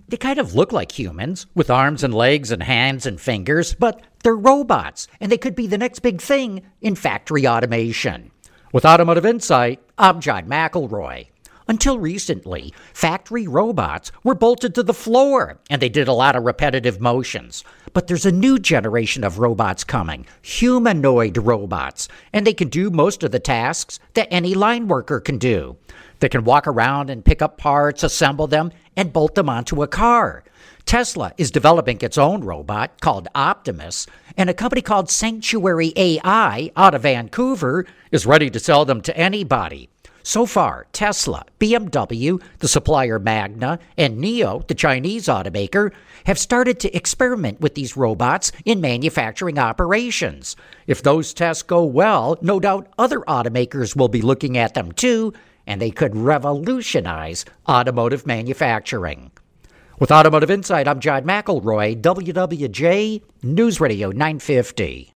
They kind of look like humans, with arms and legs and hands and fingers, but they're robots, and they could be the next big thing in factory automation. With Automotive Insight, I'm John McElroy. Until recently, factory robots were bolted to the floor, and they did a lot of repetitive motions. But there's a new generation of robots coming, humanoid robots, and they can do most of the tasks that any line worker can do. They can walk around and pick up parts, assemble them, and bolt them onto a car. Tesla is developing its own robot called Optimus, and a company called Sanctuary AI out of Vancouver is ready to sell them to anybody. So far, Tesla, BMW, the supplier Magna, and NIO, the Chinese automaker, have started to experiment with these robots in manufacturing operations. If those tests go well, no doubt other automakers will be looking at them too, and they could revolutionize automotive manufacturing. With Automotive Insight, I'm John McElroy, WWJ News Radio 950.